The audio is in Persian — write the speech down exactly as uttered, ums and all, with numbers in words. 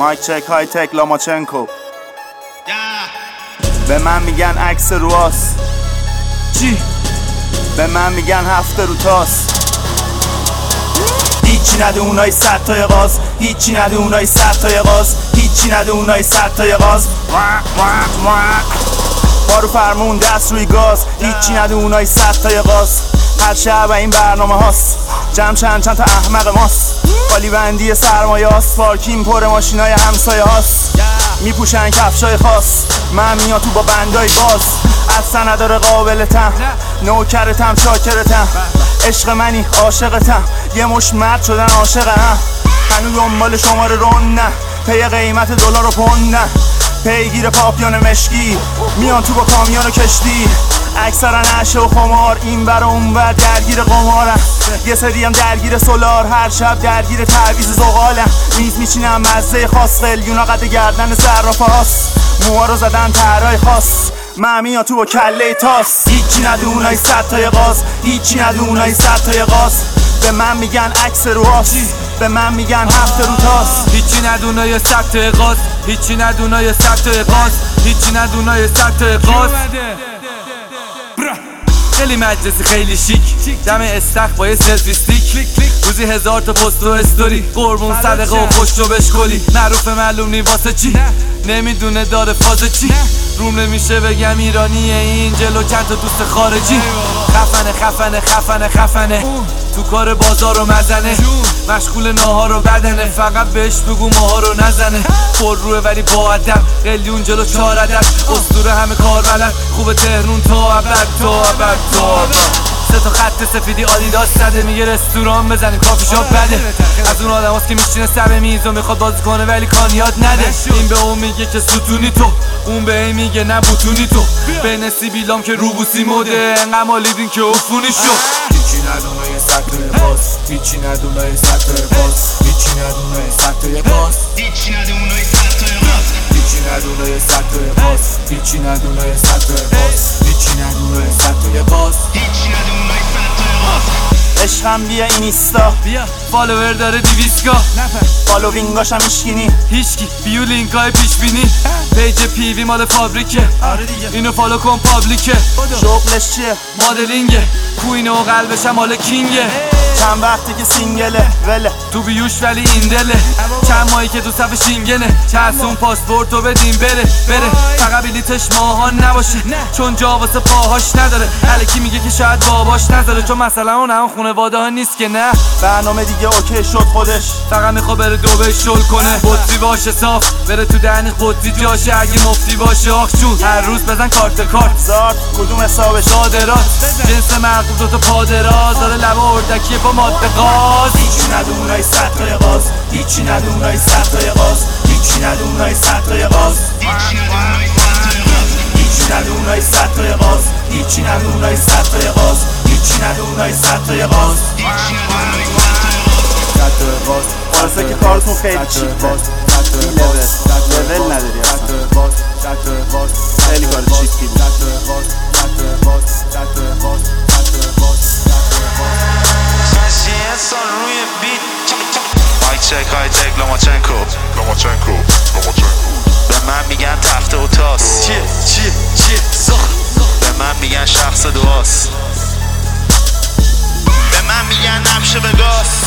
مایک چک های تک لاماچنکو. به من میگن عکس رواس چی؟ به من میگن هفته رو تاس. هیچی نده اونای صد تای غاز، هیچی نده اونای صد تای غاز، هیچی نده اونای صد تای غاز. بارو فرمون دست روی گاز، هیچی نده اونای صد تای غاز. هر شب این برنامه هاست، جمع چند چند تا احمق ماست. خالی بندی سرمایه هاست، پارکین پر ماشینای همسایه هاست. میپوشن کفشای خاص، من میاد تو با بندای باز. اصلا نداره قابلتم، نوکرتم شاکرتم. عشق منی عاشقتم، یه مش مرد شدن عاشقم. هنو دنبال شماره رون نه، پی قیمت دلار و پوند نه. پیگیر پاپیون مشکی، میان تو با کامیون و کشتی. اکثرا عشه و خمار، این بر و اون بر درگیر قمارم. یه سری هم درگیر سولار، هر شب درگیر تعویض زغالم. میز میچینم مزه خاص، قلیونا قد گردن صرافه هاست. موها رو زدن طرای خاص، من میان تو با کله تاس. هیچی نده اونای صد تای غاز، هیچی نده اونای صد تای غاز. به من میگن عکس رواس، به من میگن هفته رو تاس. هیچی ندونای صد تای غاز، هیچی ندونای صد تای غاز، هیچی ندونای صد تای غاز. خیلی مجلسی خیلی شیک، دم استخ با یه سلفی استیک. روزی هزار تا پست و استوری، قربون صدقه و خوش رو بشکلی. معروف معلوم نی واسه چی، نمیدونه داره فاز چی. روم نمیشه بگم ایرانیه این جلو چند تا دوست خارجی. خفنه خفنه خفنه خفنه تو کار بازار و مزنه. مشغول ناهار و بدنه، فقط بهش بگو ماها رو نزنه. پر روه ولی با ادب، قلیون جلو چهار ادب. اسطوره همه کار بلد، خوب تهرون تا ابد تا ابد تا ابد. سه تا خط سفیدی آدیداس زده، میگه رستوران بزنیم کافی شاپ بده. از اون آدم هست که میشینه سر میز و میخواد بازی کنه ولی کان یاد نده. این به اون میگه که ستونی تو، اون به این میگه نه بوتونی تو. بین سیبیلام که روبوسی موده، انقدر مالیدین که افونی شد. هیچی ندونای صد تای غاز، هیچی ندونای صد تای غاز، هیچی ندونای صد تای غاز، هیچی ندونای صد تای غاز، هیچی ندونای صد تای غاز، هیچی ندونای صد تای غاز، هیچی ندونای صد تای غاز، هیچی ندونای صد تای غاز. عشقم بیا اینستا، بیا فالوور داره دیویسکا. فالوینگاشم ایشگینی، هیچکی بیو لینکای پیش بینی. پیج پیوی مال فابریکه، اینو فالو کن پابلیکه. شغلش چیه؟ مدلینگه، کوینه و قلبش هم مال کینگه. چند وقتی که سینگله وله تو بیوش ولی این دله، چند ماهی که تو صف شینگنه. چسون پاسپورتو بدیم بره بره، فقط بلیتش ماهان نباشه چون جا واسه پاهاش نداره. الکی میگه که شاید باباش نذاره، چون مثلا اون هم خونواده ها نیست که نه. برنامه دیگه اوکی شد خودش، فقط میخوا بره دوبه شل کنه. بطری باشه صاف، بره تو دهن قطری جاشه. اگه مفتی باشه آخ جون، هر روز بزن کارت کارت. زارت کدوم حسابش؟ صادرات جنس مرغوب دوتا پادراز، داره لبه اردکیه با ماده غاز. هیچی نده اونای صد تای غاز، هیچی نده اونای صد تای غاز، هیچی نده اونای صد تای غاز، هیچی نده اونای صد تای غاز، هیچی نده اونای صد تای غاز، هیچی نده اونای صد تای غاز. واسه که کارتون خیلی چیپه، این لول لول نداری اصلا، خیلی کار چیپی بود. مایک چک های تک لاماچنکو. لاماچنکو به من میگن تفته و تاس. چیه چیه چیه زخ. به من میگن شخص دعاست، به من میگن نبشه به گاس.